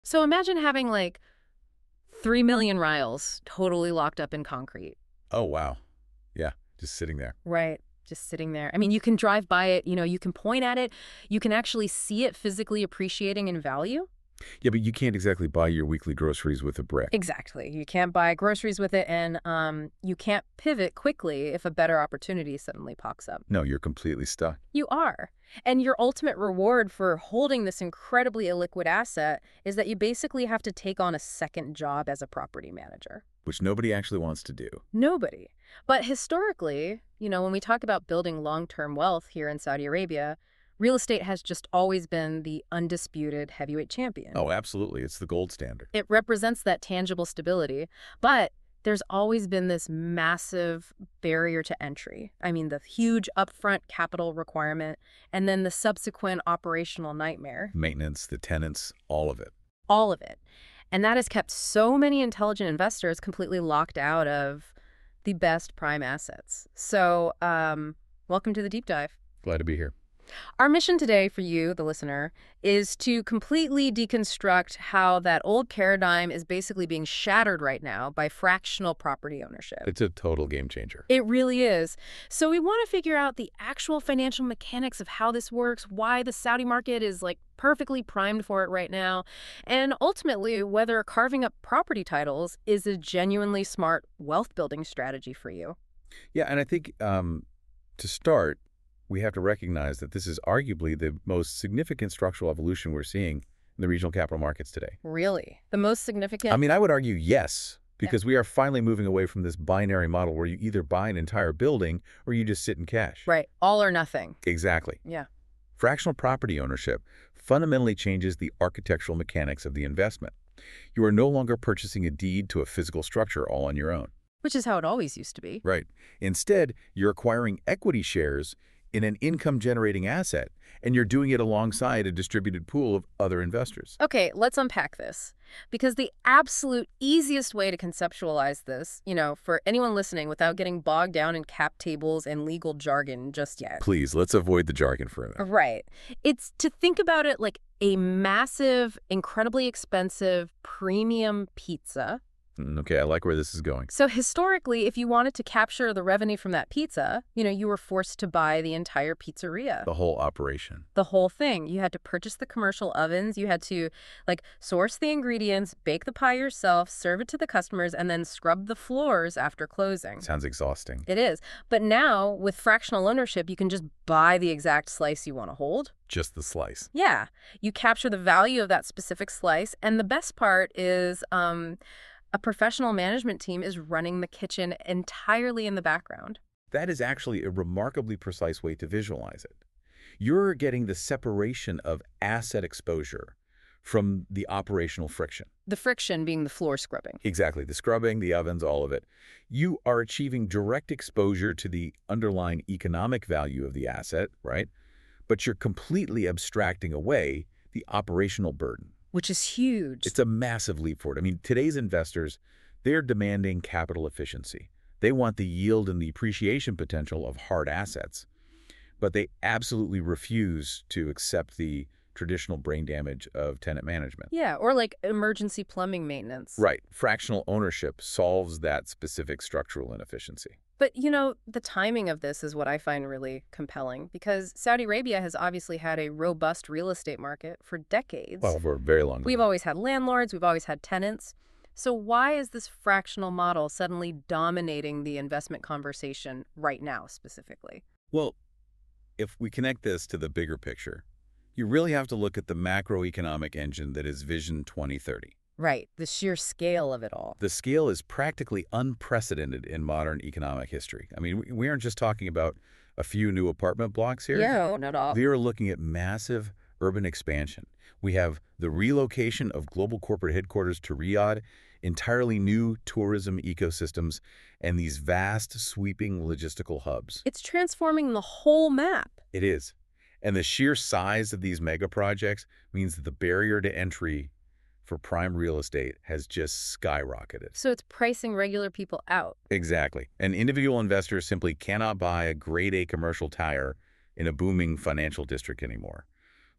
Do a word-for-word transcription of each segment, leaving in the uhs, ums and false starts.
So imagine having like three million riles totally locked up in concrete. Oh, wow. Yeah, just sitting there. Right. Just sitting there. I mean, you can drive by it, you know, you can point at it, you can actually see it physically appreciating in value. Yeah, but you can't exactly buy your weekly groceries with a brick. Exactly. You can't buy groceries with it, and um, you can't pivot quickly if a better opportunity suddenly pops up. No, you're completely stuck. You are. And your ultimate reward for holding this incredibly illiquid asset is that you basically have to take on a second job as a property manager. Which nobody actually wants to do. Nobody. But historically, you know, when we talk about building long-term wealth here in Saudi Arabia, real estate has just always been the undisputed heavyweight champion. Oh, absolutely. It's the gold standard. It represents that tangible stability, but there's always been this massive barrier to entry. I mean, the huge upfront capital requirement, and then the subsequent operational nightmare. Maintenance, the tenants, all of it. All of it. And that has kept so many intelligent investors completely locked out of the best prime assets. So, um, welcome to the deep dive. Glad to be here. Our mission today for you, the listener, is to completely deconstruct how that old paradigm is basically being shattered right now by fractional property ownership. It's a total game changer. It really is. So we want to figure out the actual financial mechanics of how this works, why the Saudi market is like perfectly primed for it right now, and ultimately whether carving up property titles is a genuinely smart wealth building strategy for you. Yeah, and I think um, to start, we have to recognize that this is arguably the most significant structural evolution we're seeing in the regional capital markets today. Really? The most significant? I mean, I would argue yes, because yeah. we are finally moving away from this binary model where you either buy an entire building or you just sit in cash. Right. All or nothing. Exactly. Yeah. Fractional property ownership fundamentally changes the architectural mechanics of the investment. You are no longer purchasing a deed to a physical structure all on your own. Which is how it always used to be. Right. Instead, you're acquiring equity shares in an income-generating asset, and you're doing it alongside a distributed pool of other investors. Okay, let's unpack this. Because the absolute easiest way to conceptualize this, you know, for anyone listening without getting bogged down in cap tables and legal jargon just yet. Please, let's avoid the jargon for a minute. Right. It's to think about it like a massive, incredibly expensive premium pizza. Okay, I like where this is going. So historically, if you wanted to capture the revenue from that pizza, you know, you were forced to buy the entire pizzeria. The whole operation. The whole thing. You had to purchase the commercial ovens. You had to, like, source the ingredients, bake the pie yourself, serve it to the customers, and then scrub the floors after closing. Sounds exhausting. It is. But now, with fractional ownership, you can just buy the exact slice you want to hold. Just the slice. Yeah. You capture the value of that specific slice. And the best part is... um. a professional management team is running the kitchen entirely in the background. That is actually a remarkably precise way to visualize it. You're getting the separation of asset exposure from the operational friction. The friction being the floor scrubbing. Exactly. The scrubbing, the ovens, all of it. You are achieving direct exposure to the underlying economic value of the asset, right? But you're completely abstracting away the operational burden. Which is huge. It's a massive leap forward. I mean, today's investors, they're demanding capital efficiency. They want the yield and the appreciation potential of hard assets, but they absolutely refuse to accept the traditional brain damage of tenant management. Yeah, or like emergency plumbing maintenance. Right. Fractional ownership solves that specific structural inefficiency. But, you know, the timing of this is what I find really compelling, because Saudi Arabia has obviously had a robust real estate market for decades. Well, for a very long time. We've always had landlords, we've always had tenants. So why is this fractional model suddenly dominating the investment conversation right now, specifically? Well, if we connect this to the bigger picture, you really have to look at the macroeconomic engine that is Vision twenty thirty. Right, the sheer scale of it all. The scale is practically unprecedented in modern economic history. I mean, we aren't just talking about a few new apartment blocks here. Yeah, not at all. We are looking at massive urban expansion. We have the relocation of global corporate headquarters to Riyadh, entirely new tourism ecosystems, and these vast, sweeping logistical hubs. It's transforming the whole map. It is. And the sheer size of these mega projects means that the barrier to entry for prime real estate has just skyrocketed. So it's pricing regular people out. Exactly. And individual investors simply cannot buy a grade A commercial tire in a booming financial district anymore.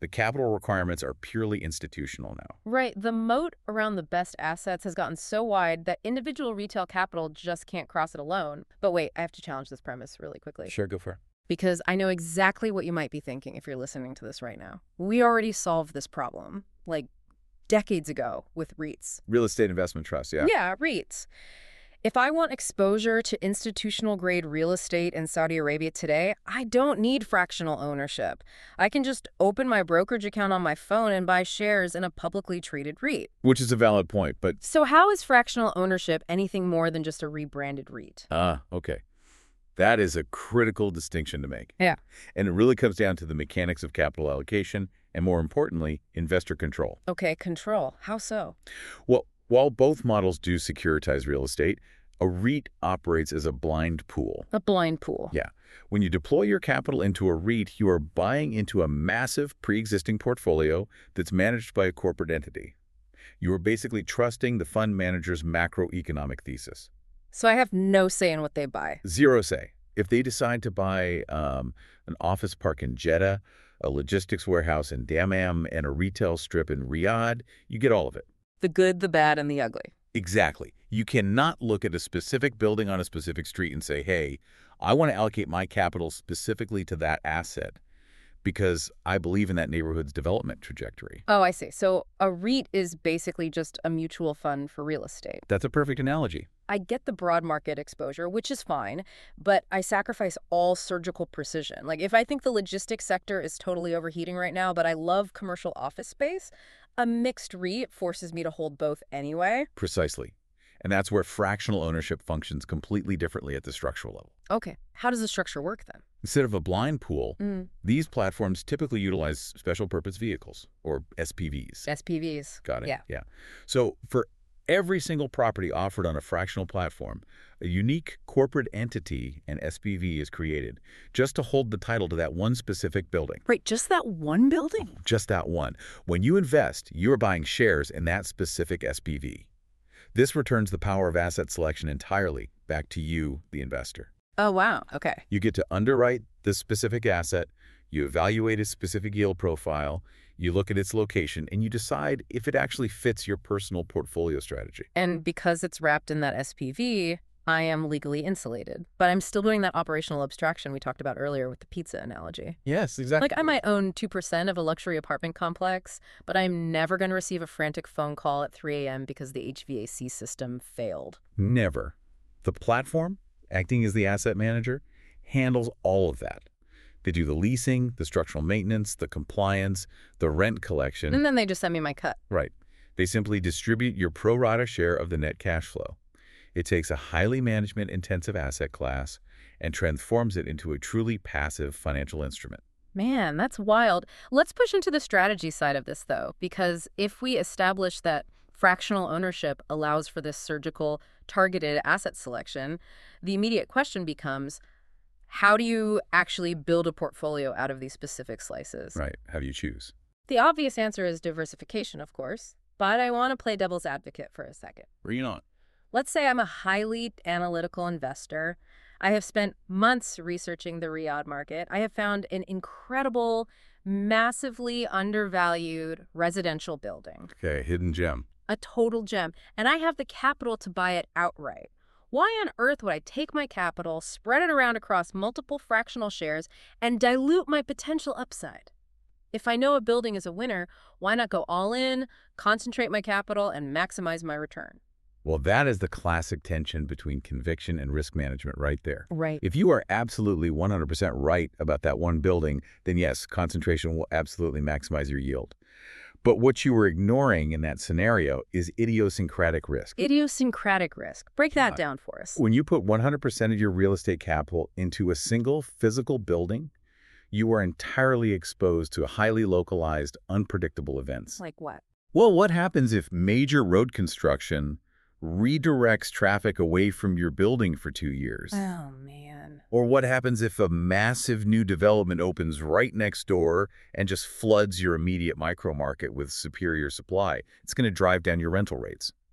The capital requirements are purely institutional now. Right. The moat around the best assets has gotten so wide that individual retail capital just can't cross it alone. But wait, I have to challenge this premise really quickly. Sure, go for it. Because I know exactly what you might be thinking if you're listening to this right now. We already solved this problem, like decades ago with REITs. Real estate investment trust, yeah. Yeah, REITs. If I want exposure to institutional-grade real estate in Saudi Arabia today, I don't need fractional ownership. I can just open my brokerage account on my phone and buy shares in a publicly traded REIT. Which is a valid point, but... So how is fractional ownership anything more than just a rebranded REIT? Ah, okay. That is a critical distinction to make. Yeah. And it really comes down to the mechanics of capital allocation and, more importantly, investor control. Okay, control. How so? Well, while both models do securitize real estate, a REIT operates as a blind pool. A blind pool. Yeah. When you deploy your capital into a REIT, you are buying into a massive pre-existing portfolio that's managed by a corporate entity. You are basically trusting the fund manager's macroeconomic thesis. So I have no say in what they buy. Zero say. If they decide to buy um, an office park in Jeddah, a logistics warehouse in Dammam, and a retail strip in Riyadh, you get all of it. The good, the bad, and the ugly. Exactly. You cannot look at a specific building on a specific street and say, hey, I want to allocate my capital specifically to that asset because I believe in that neighborhood's development trajectory. Oh, I see. So a REIT is basically just a mutual fund for real estate. That's a perfect analogy. I get the broad market exposure, which is fine, but I sacrifice all surgical precision. Like if I think the logistics sector is totally overheating right now, but I love commercial office space, a mixed REIT forces me to hold both anyway. Precisely. And that's where fractional ownership functions completely differently at the structural level. Okay. How does the structure work then? Instead of a blind pool, Mm. these platforms typically utilize special purpose vehicles, or S P Vs. S P Vs. Got it? Yeah. Yeah. So for every single property offered on a fractional platform, a unique corporate entity, an S P V, is created just to hold the title to that one specific building. Right, just that one building? Just that one. When you invest, you're buying shares in that specific S P V. This returns the power of asset selection entirely back to you, the investor. Oh, wow. Okay. You get to underwrite the specific asset, you evaluate its specific yield profile, you look at its location, and you decide if it actually fits your personal portfolio strategy. And because it's wrapped in that S P V, I am legally insulated. But I'm still doing that operational abstraction we talked about earlier with the pizza analogy. Yes, exactly. Like I might own two percent of a luxury apartment complex, but I'm never going to receive a frantic phone call at three A M because the H V A C system failed. Never. The platform, acting as the asset manager, handles all of that. They do the leasing, the structural maintenance, the compliance, the rent collection. And then they just send me my cut. Right. They simply distribute your pro rata share of the net cash flow. It takes a highly management-intensive asset class and transforms it into a truly passive financial instrument. Man, that's wild. Let's push into the strategy side of this, though, because if we establish that fractional ownership allows for this surgical, targeted asset selection, the immediate question becomes, how do you actually build a portfolio out of these specific slices? Right. How do you choose? The obvious answer is diversification, of course, but I want to play devil's advocate for a second. Bring it on. Let's say I'm a highly analytical investor. I have spent months researching the Riyadh market. I have found an incredible, massively undervalued residential building. Okay, hidden gem. A total gem. And I have the capital to buy it outright. Why on earth would I take my capital, spread it around across multiple fractional shares, and dilute my potential upside? If I know a building is a winner, why not go all in, concentrate my capital, and maximize my return? Well, that is the classic tension between conviction and risk management right there. Right. If you are absolutely one hundred percent right about that one building, then yes, concentration will absolutely maximize your yield. But what you were ignoring in that scenario is idiosyncratic risk. Idiosyncratic risk. Break that Uh, down for us. When you put one hundred percent of your real estate capital into a single physical building, you are entirely exposed to highly localized, unpredictable events. Like what? Well, what happens if major road construction redirects traffic away from your building for two years? Oh, man. Or what happens if a massive new development opens right next door and just floods your immediate micro market with superior supply? It's going to drive down your rental rates.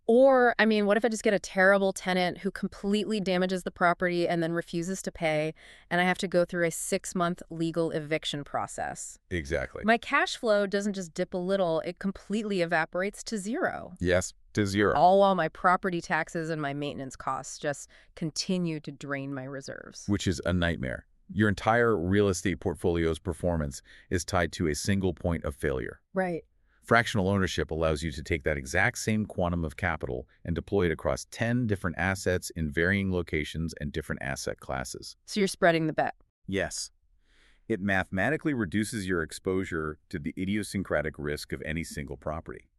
Or, I mean, what if I just get a terrible tenant who completely damages the property and then refuses to pay, and I have to go through a six-month legal eviction process? Exactly. My cash flow doesn't just dip a little, it completely evaporates to zero. Yes, to zero. All while my property taxes and my maintenance costs just continue to drain my reserves. Which is a nightmare. Your entire real estate portfolio's performance is tied to a single point of failure. Right. Fractional ownership allows you to take that exact same quantum of capital and deploy it across ten different assets in varying locations and different asset classes. So you're spreading the bet. Yes. It mathematically reduces your exposure to the idiosyncratic risk of any single property.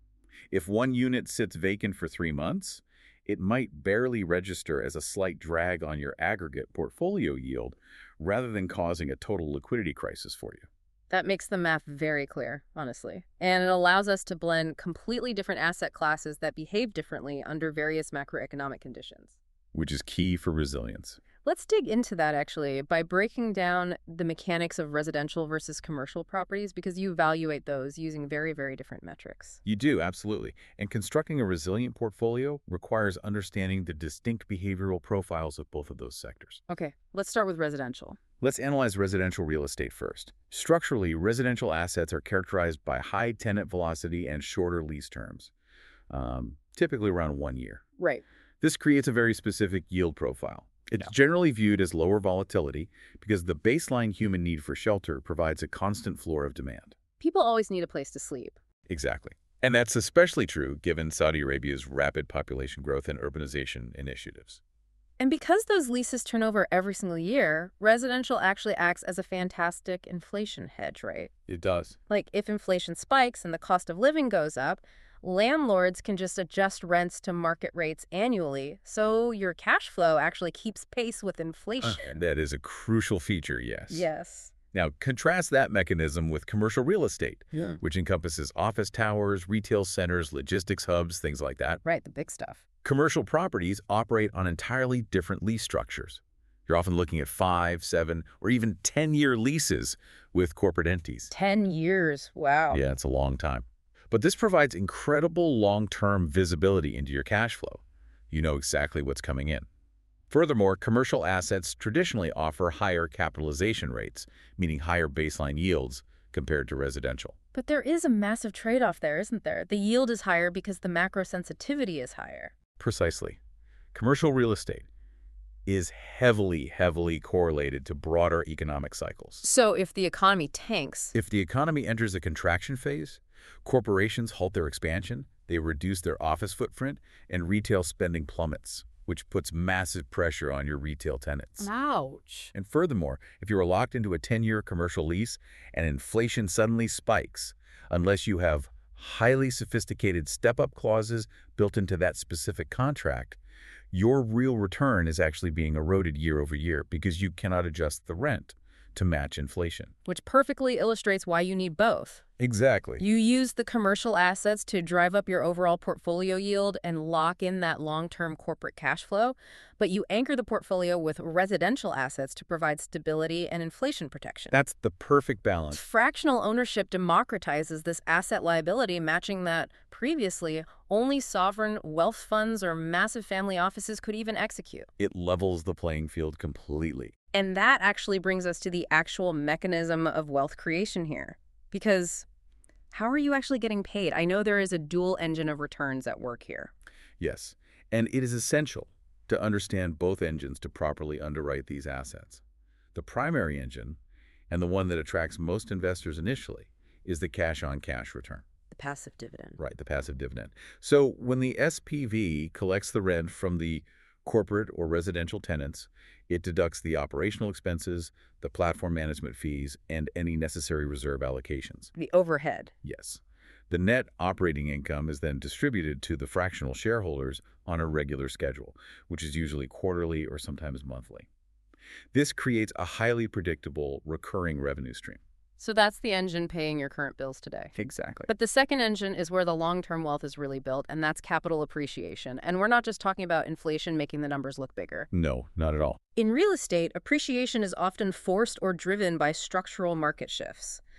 If one unit sits vacant for three months, it might barely register as a slight drag on your aggregate portfolio yield rather than causing a total liquidity crisis for you. That makes the math very clear, honestly. And it allows us to blend completely different asset classes that behave differently under various macroeconomic conditions. Which is key for resilience. Let's dig into that, actually, by breaking down the mechanics of residential versus commercial properties, because you evaluate those using very, very different metrics. You do, absolutely. And constructing a resilient portfolio requires understanding the distinct behavioral profiles of both of those sectors. Okay, let's start with residential. Let's analyze residential real estate first. Structurally, residential assets are characterized by high tenant velocity and shorter lease terms, um, typically around one year. Right. This creates a very specific yield profile. It's Yeah. generally viewed as lower volatility because the baseline human need for shelter provides a constant floor of demand. People always need a place to sleep. Exactly. And that's especially true given Saudi Arabia's rapid population growth and urbanization initiatives. And because those leases turn over every single year, residential actually acts as a fantastic inflation hedge, right? It does. Like, if inflation spikes and the cost of living goes up, landlords can just adjust rents to market rates annually, so your cash flow actually keeps pace with inflation. That is a crucial feature, yes. Yes. Now, contrast that mechanism with commercial real estate, Yeah. which encompasses office towers, retail centers, logistics hubs, things like that. Right, the big stuff. Commercial properties operate on entirely different lease structures. You're often looking at five, seven, or even ten-year leases with corporate entities. Ten years. Wow. Yeah, it's a long time. But this provides incredible long-term visibility into your cash flow. You know exactly what's coming in. Furthermore, commercial assets traditionally offer higher capitalization rates, meaning higher baseline yields compared to residential. But there is a massive trade-off there, isn't there? The yield is higher because the macro sensitivity is higher. Precisely. Commercial real estate is heavily, heavily correlated to broader economic cycles. So if the economy tanks... If the economy enters a contraction phase, corporations halt their expansion, they reduce their office footprint, and retail spending plummets, which puts massive pressure on your retail tenants. Ouch. And furthermore, if you are locked into a ten-year commercial lease and inflation suddenly spikes, unless you have highly sophisticated step-up clauses built into that specific contract, your real return is actually being eroded year over year because you cannot adjust the rent to match inflation. Which perfectly illustrates why you need both. Exactly. You use the commercial assets to drive up your overall portfolio yield and lock in that long-term corporate cash flow, but you anchor the portfolio with residential assets to provide stability and inflation protection. That's the perfect balance. Fractional ownership democratizes this asset liability, matching that previously only sovereign wealth funds or massive family offices could even execute. It levels the playing field completely. And that actually brings us to the actual mechanism of wealth creation here. Because how are you actually getting paid? I know there is a dual engine of returns at work here. Yes, and it is essential to understand both engines to properly underwrite these assets. The primary engine, and the one that attracts most investors initially, is the cash-on-cash return. The passive dividend. Right, the passive dividend. So when the S P V collects the rent from the corporate or residential tenants, it deducts the operational expenses, the platform management fees, and any necessary reserve allocations. The overhead. Yes. The net operating income is then distributed to the fractional shareholders on a regular schedule, which is usually quarterly or sometimes monthly. This creates a highly predictable, recurring revenue stream. So that's the engine paying your current bills today. Exactly. But the second engine is where the long-term wealth is really built, and that's capital appreciation. And we're not just talking about inflation making the numbers look bigger. No, not at all. In real estate, appreciation is often forced or driven by structural market shifts.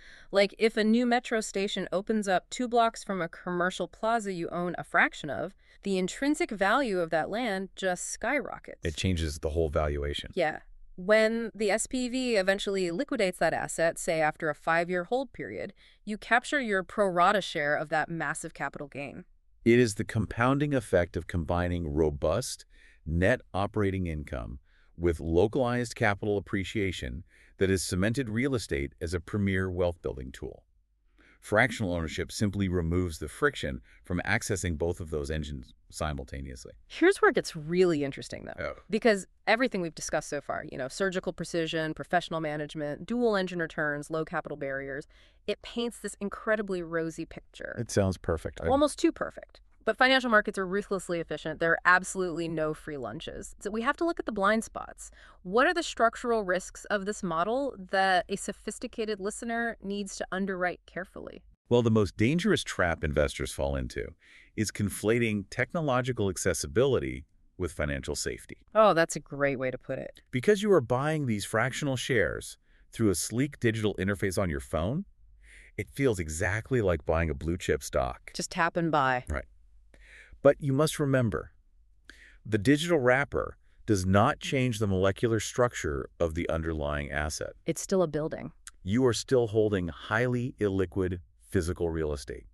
Like if a new metro station opens up two blocks from a commercial plaza you own a fraction of, the intrinsic value of that land just skyrockets. It changes the whole valuation. Yeah. When the S P V eventually liquidates that asset, say after a five-year hold period, you capture your pro rata share of that massive capital gain. It is the compounding effect of combining robust net operating income with localized capital appreciation that has cemented real estate as a premier wealth-building tool. Fractional ownership simply removes the friction from accessing both of those engines simultaneously. Here's where it gets really interesting, though. Oh. Because everything we've discussed so far, you know, surgical precision, professional management, dual engine returns, low capital barriers, it paints this incredibly rosy picture. It sounds perfect. I- Almost too perfect. But financial markets are ruthlessly efficient. There are absolutely no free lunches. So we have to look at the blind spots. What are the structural risks of this model that a sophisticated listener needs to underwrite carefully? Well, the most dangerous trap investors fall into is conflating technological accessibility with financial safety. Oh, that's a great way to put it. Because you are buying these fractional shares through a sleek digital interface on your phone, it feels exactly like buying a blue chip stock. Just tap and buy. Right. But you must remember, the digital wrapper does not change the molecular structure of the underlying asset. It's still a building. You are still holding highly illiquid physical real estate.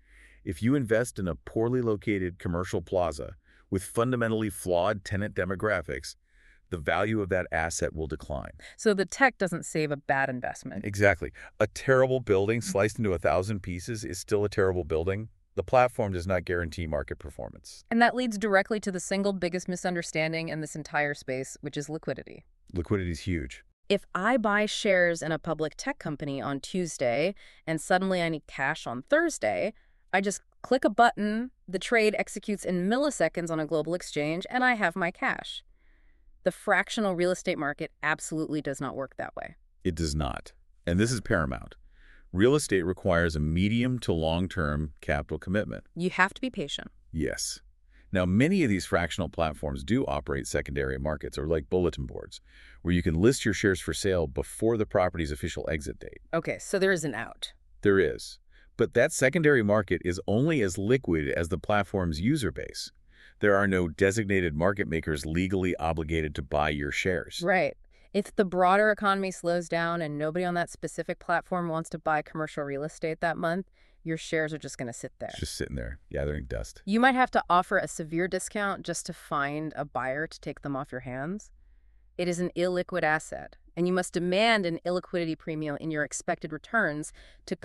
If you invest in a poorly located commercial plaza with fundamentally flawed tenant demographics, the value of that asset will decline. So the tech doesn't save a bad investment. Exactly. A terrible building sliced into a thousand pieces is still a terrible building. The platform does not guarantee market performance. And that leads directly to the single biggest misunderstanding in this entire space, which is liquidity. Liquidity is huge. If I buy shares in a public tech company on Tuesday and suddenly I need cash on Thursday, I just click a button, the trade executes in milliseconds on a global exchange, and I have my cash. The fractional real estate market absolutely does not work that way. It does not. And this is paramount. Real estate requires a medium to long-term capital commitment. You have to be patient. Yes. Now, many of these fractional platforms do operate secondary markets, or like bulletin boards, where you can list your shares for sale before the property's official exit date. Okay, so there is an out. There is. But that secondary market is only as liquid as the platform's user base. There are no designated market makers legally obligated to buy your shares. Right. If the broader economy slows down and nobody on that specific platform wants to buy commercial real estate that month, your shares are just going to sit there. It's just sitting there, gathering dust. You might have to offer a severe discount just to find a buyer to take them off your hands. It is an illiquid asset, and you must demand an illiquidity premium in your expected returns to...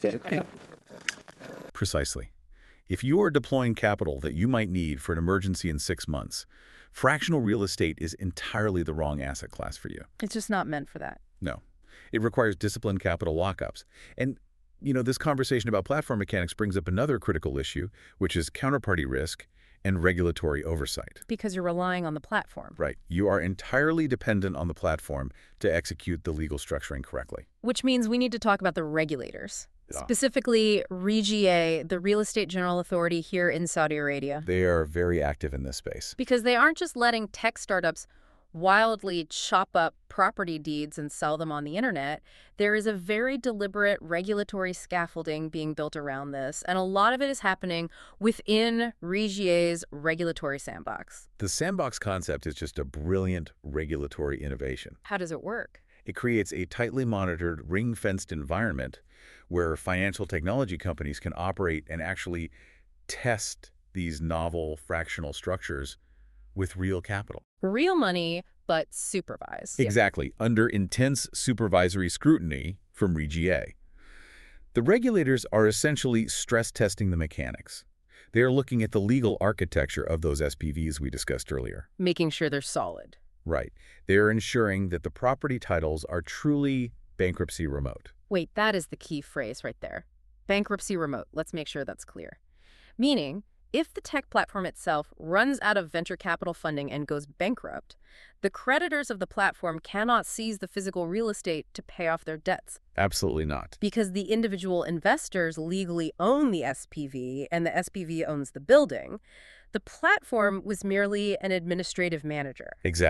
Precisely. If you are deploying capital that you might need for an emergency in six months, fractional real estate is entirely the wrong asset class for you. It's just not meant for that. No. It requires disciplined capital lockups. And, you know, this conversation about platform mechanics brings up another critical issue, which is counterparty risk and regulatory oversight. Because you're relying on the platform. Right. You are entirely dependent on the platform to execute the legal structuring correctly. Which means we need to talk about the regulators. Yeah. Specifically, R I G A, the Real Estate General Authority here in Saudi Arabia. They are very active in this space. Because they aren't just letting tech startups wildly chop up property deeds and sell them on the internet. There is a very deliberate regulatory scaffolding being built around this, and a lot of it is happening within R I G A's regulatory sandbox. The sandbox concept is just a brilliant regulatory innovation. How does it work? It creates a tightly monitored, ring-fenced environment where financial technology companies can operate and actually test these novel fractional structures with real capital. Real money, but supervised. Exactly, under intense supervisory scrutiny from R I G A. The regulators are essentially stress testing the mechanics. They are looking at the legal architecture of those S P Vs we discussed earlier. Making sure they're solid. Right. They are ensuring that the property titles are truly bankruptcy remote. Wait, that is the key phrase right there. Bankruptcy remote. Let's make sure that's clear. Meaning, if the tech platform itself runs out of venture capital funding and goes bankrupt, the creditors of the platform cannot seize the physical real estate to pay off their debts. Absolutely not. Because the individual investors legally own the S P V and the S P V owns the building. The platform was merely an administrative manager. Exactly.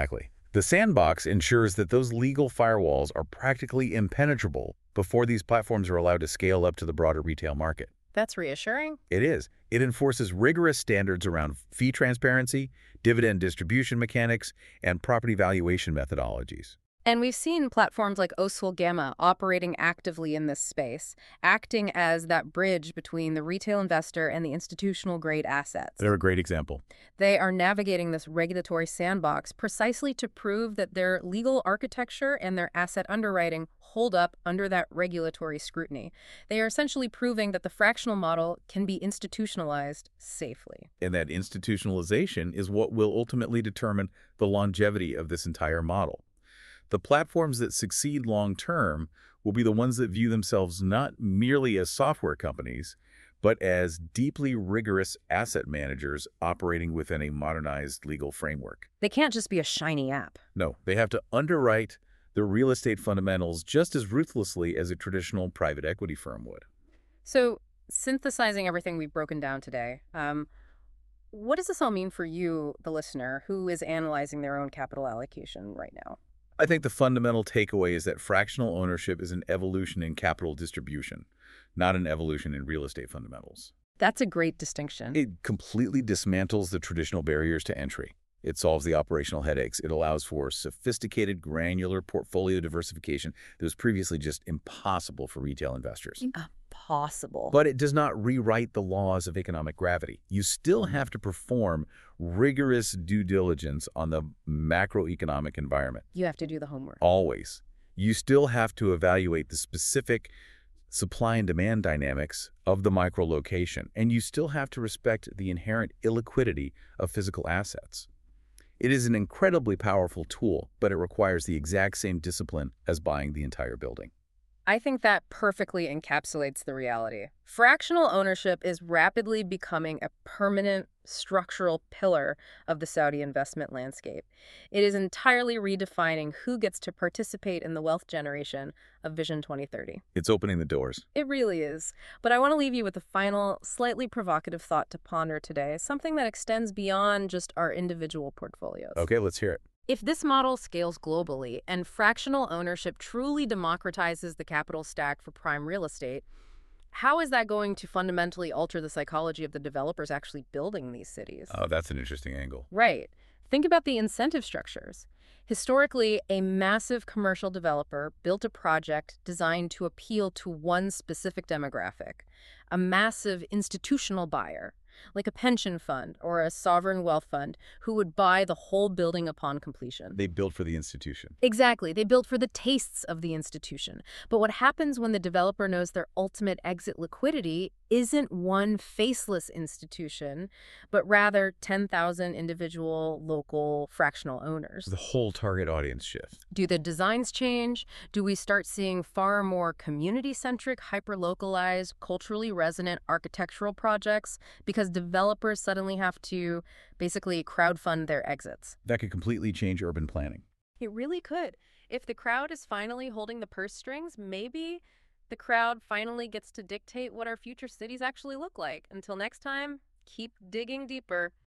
The sandbox ensures that those legal firewalls are practically impenetrable before these platforms are allowed to scale up to the broader retail market. That's reassuring. It is. It enforces rigorous standards around fee transparency, dividend distribution mechanics, and property valuation methodologies. And we've seen platforms like Osul Gamma operating actively in this space, acting as that bridge between the retail investor and the institutional-grade assets. They're a great example. They are navigating this regulatory sandbox precisely to prove that their legal architecture and their asset underwriting hold up under that regulatory scrutiny. They are essentially proving that the fractional model can be institutionalized safely. And that institutionalization is what will ultimately determine the longevity of this entire model. The platforms that succeed long-term will be the ones that view themselves not merely as software companies, but as deeply rigorous asset managers operating within a modernized legal framework. They can't just be a shiny app. No, they have to underwrite the real estate fundamentals just as ruthlessly as a traditional private equity firm would. So, synthesizing everything we've broken down today, um, what does this all mean for you, the listener, who is analyzing their own capital allocation right now? I think the fundamental takeaway is that fractional ownership is an evolution in capital distribution, not an evolution in real estate fundamentals. That's a great distinction. It completely dismantles the traditional barriers to entry. It solves the operational headaches. It allows for sophisticated, granular portfolio diversification that was previously just impossible for retail investors. Impossible. But it does not rewrite the laws of economic gravity. You still have to perform rigorous due diligence on the macroeconomic environment. You have to do the homework. Always. You still have to evaluate the specific supply and demand dynamics of the micro location, and you still have to respect the inherent illiquidity of physical assets. It is an incredibly powerful tool, but it requires the exact same discipline as buying the entire building. I think that perfectly encapsulates the reality. Fractional ownership is rapidly becoming a permanent structural pillar of the Saudi investment landscape. It is entirely redefining who gets to participate in the wealth generation of Vision twenty thirty. It's opening the doors. It really is. But I want to leave you with a final, slightly provocative thought to ponder today, something that extends beyond just our individual portfolios. Okay, let's hear it. If this model scales globally and fractional ownership truly democratizes the capital stack for prime real estate, how is that going to fundamentally alter the psychology of the developers actually building these cities? Oh, that's an interesting angle. Right. Think about the incentive structures. Historically, a massive commercial developer built a project designed to appeal to one specific demographic, a massive institutional buyer, like a pension fund or a sovereign wealth fund, who would buy the whole building upon completion. They built for the institution. Exactly. They built for the tastes of the institution. But what happens when the developer knows their ultimate exit liquidity isn't one faceless institution, but rather ten thousand individual, local, fractional owners? The whole target audience shift. Do the designs change? Do we start seeing far more community-centric, hyper-localized, culturally resonant architectural projects because developers suddenly have to basically crowdfund their exits? That could completely change urban planning. It really could. If the crowd is finally holding the purse strings, maybe the crowd finally gets to dictate what our future cities actually look like. Until next time, keep digging deeper.